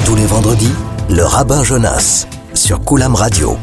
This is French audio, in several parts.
Tous les vendredis, le rabbin Jonas sur Koulam Radio.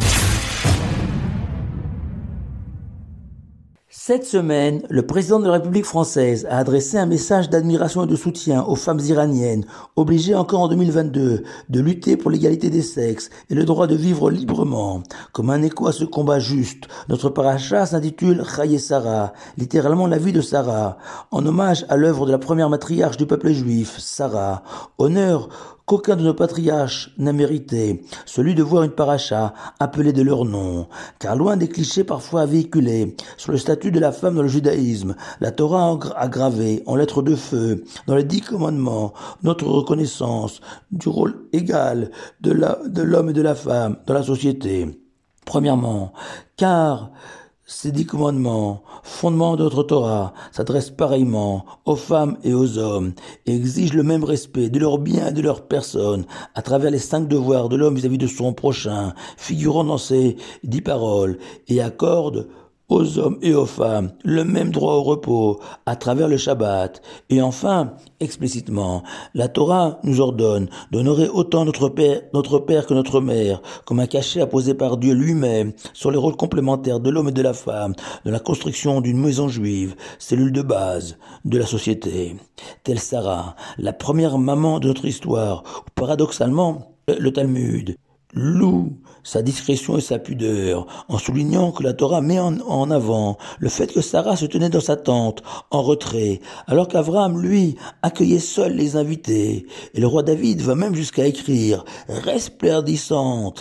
Cette semaine, le président de la République française a adressé un message d'admiration et de soutien aux femmes iraniennes, obligées encore en 2022 de lutter pour l'égalité des sexes et le droit de vivre librement. Comme un écho à ce combat juste, notre paracha s'intitule Chaye Sarah, littéralement la vie de Sarah, en hommage à l'œuvre de la première matriarche du peuple juif, Sarah, honneur qu'aucun de nos patriarches n'a mérité, celui de voir une paracha appelée de leur nom. Car loin des clichés parfois véhiculés sur le statut de la femme dans le judaïsme, la Torah a gravé en lettres de feu dans les 10 commandements notre reconnaissance du rôle égal de l'homme et de la femme dans la société. Premièrement, car ces 10 commandements, fondement de notre Torah, s'adressent pareillement aux femmes et aux hommes et exigent le même respect de leurs biens et de leur personne à travers les 5 devoirs de l'homme vis-à-vis de son prochain, figurant dans ces 10 paroles, et accordent aux hommes et aux femmes le même droit au repos à travers le Shabbat. Et enfin, explicitement, la Torah nous ordonne d'honorer autant notre père que notre mère, comme un cachet apposé par Dieu lui-même sur les rôles complémentaires de l'homme et de la femme dans la construction d'une maison juive, cellule de base de la société. Telle Sarah, la première maman de notre histoire, où paradoxalement, le Talmud loue sa discrétion et sa pudeur, en soulignant que la Torah met en avant le fait que Sarah se tenait dans sa tente, en retrait, alors qu'Abraham, lui, accueillait seul les invités. Et le roi David va même jusqu'à écrire « resplendissante »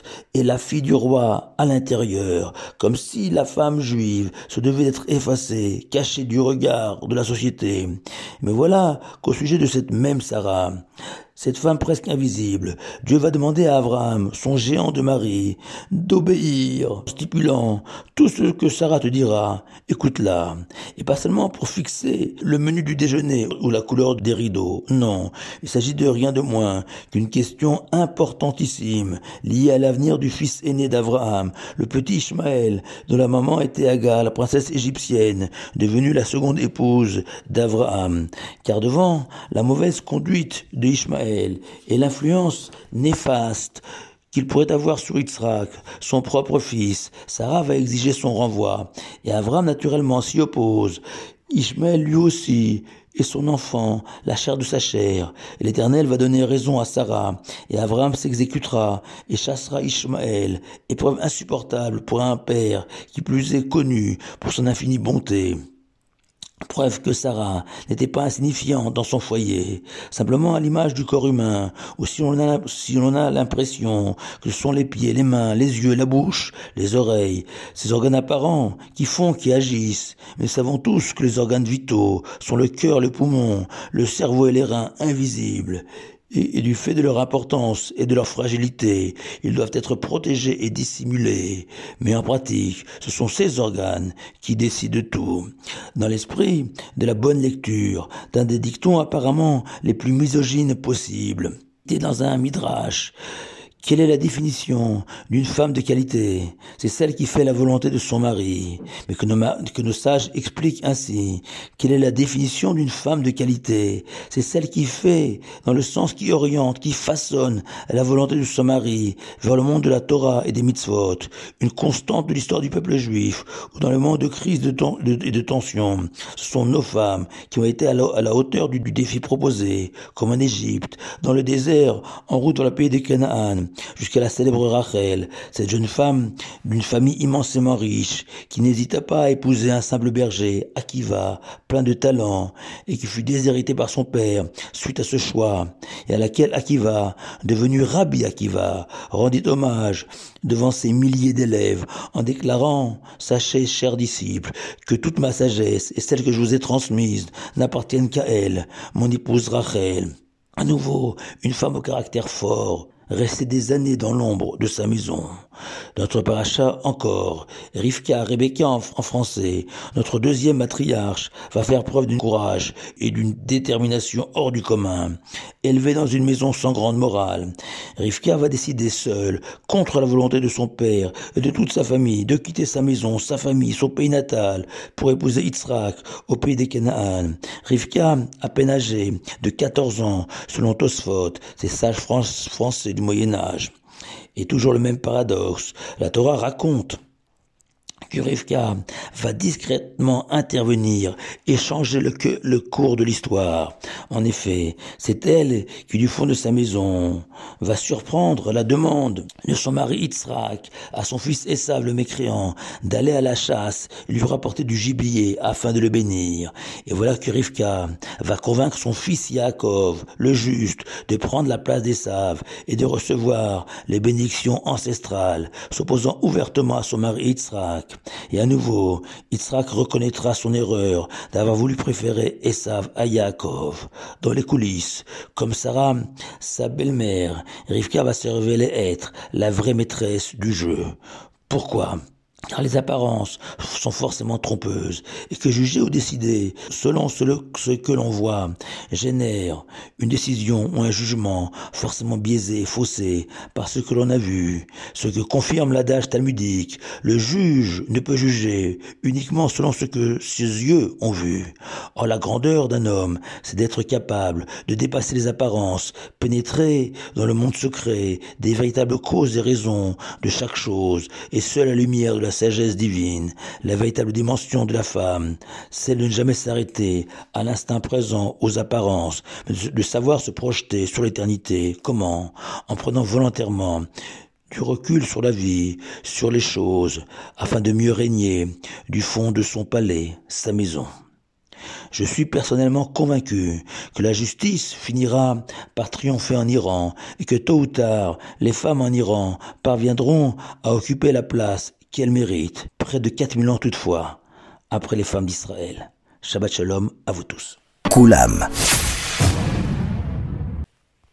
et la fille du roi à l'intérieur, comme si la femme juive se devait d'être effacée, cachée du regard de la société. Mais voilà qu'au sujet de cette même Sarah, cette femme presque invisible, Dieu va demander à Abraham, son géant de mari, d'obéir, stipulant tout ce que Sarah te dira, écoute-la. Et pas seulement pour fixer le menu du déjeuner ou la couleur des rideaux, non, il s'agit de rien de moins qu'une question importantissime liée à l'avenir du fils aîné d'Abraham, le petit Ishmaël, dont la maman était Agar, la princesse égyptienne, devenue la seconde épouse d'Abraham. Car devant la mauvaise conduite de Ishmaël et l'influence néfaste qu'il pourrait avoir sur Yitzhak, son propre fils, Sarah va exiger son renvoi. Et Abraham naturellement s'y oppose. Ishmaël lui aussi est son enfant, la chair de sa chair. Et l'Éternel va donner raison à Sarah. Et Abraham s'exécutera et chassera Ishmaël. Épreuve insupportable pour un père qui plus est connu pour son infinie bonté. Preuve que Sarah n'était pas insignifiante dans son foyer, simplement à l'image du corps humain, où si on a l'impression que ce sont les pieds, les mains, les yeux, la bouche, les oreilles, ces organes apparents qui agissent. Mais nous savons tous que les organes vitaux sont le cœur, le poumon, le cerveau et les reins invisibles. Et du fait de leur importance et de leur fragilité, ils doivent être protégés et dissimulés. Mais en pratique, ce sont ces organes qui décident de tout. Dans l'esprit de la bonne lecture, d'un des dictons apparemment les plus misogynes possibles, dans un midrash. Quelle est la définition d'une femme de qualité? C'est celle qui fait la volonté de son mari. Mais que nos sages expliquent ainsi. Quelle est la définition d'une femme de qualité? C'est celle qui fait, dans le sens qui oriente, qui façonne la volonté de son mari vers le monde de la Torah et des mitzvot. Une constante de l'histoire du peuple juif, ou dans le moment de crise et de tension. Ce sont nos femmes qui ont été à la hauteur du défi proposé, comme en Égypte, dans le désert, en route vers le pays de Canaan, jusqu'à la célèbre Rachel, cette jeune femme d'une famille immensément riche, qui n'hésita pas à épouser un simple berger, Akiva, plein de talent, et qui fut déshéritée par son père suite à ce choix, et à laquelle Akiva, devenu Rabbi Akiva, rendit hommage devant ses milliers d'élèves, en déclarant « Sachez, chers disciples, que toute ma sagesse et celle que je vous ai transmise n'appartiennent qu'à elle, mon épouse Rachel. » À nouveau, une femme au caractère fort, restée des années dans l'ombre de sa maison. Notre paracha encore, Rivka, Rebecca en français, notre deuxième matriarche, va faire preuve d'un courage et d'une détermination hors du commun. Élevée dans une maison sans grande morale, Rivka va décider seule, contre la volonté de son père et de toute sa famille, de quitter sa maison, sa famille, son pays natal, pour épouser Yitzhak au pays des Canaan. Rivka, à peine âgée, de 14 ans, selon Tosfot, ces sages français du Moyen-Âge. Et toujours le même paradoxe, la Torah raconte que Rivka va discrètement intervenir et changer le cours de l'histoire. En effet, c'est elle qui, du fond de sa maison, va surprendre la demande de son mari Yitzhak à son fils Esav le mécréant d'aller à la chasse et lui rapporter du gibier afin de le bénir. Et voilà que Rivka va convaincre son fils Yaakov, le juste, de prendre la place d'Esav et de recevoir les bénédictions ancestrales, s'opposant ouvertement à son mari Yitzhak. Et à nouveau, Yitzhak reconnaîtra son erreur d'avoir voulu préférer Esav à Yaakov. Dans les coulisses, comme Sarah, sa belle-mère, Rivka va se révéler être la vraie maîtresse du jeu. Pourquoi ? Car les apparences sont forcément trompeuses et que juger ou décider selon ce que l'on voit génère une décision ou un jugement forcément biaisé, faussé par ce que l'on a vu, ce que confirme l'adage talmudique. Le juge ne peut juger uniquement selon ce que ses yeux ont vu. Or, la grandeur d'un homme, c'est d'être capable de dépasser les apparences, pénétrer dans le monde secret des véritables causes et raisons de chaque chose, et seule la lumière de la sagesse divine, la véritable dimension de la femme, celle de ne jamais s'arrêter à l'instant présent aux apparences, mais de savoir se projeter sur l'éternité. Comment ? En prenant volontairement du recul sur la vie, sur les choses, afin de mieux régner du fond de son palais, sa maison. Je suis personnellement convaincu que la justice finira par triompher en Iran et que tôt ou tard, les femmes en Iran parviendront à occuper la place qu'elles méritent, près de 4000 ans toutefois, après les femmes d'Israël. Shabbat Shalom à vous tous. Koulam.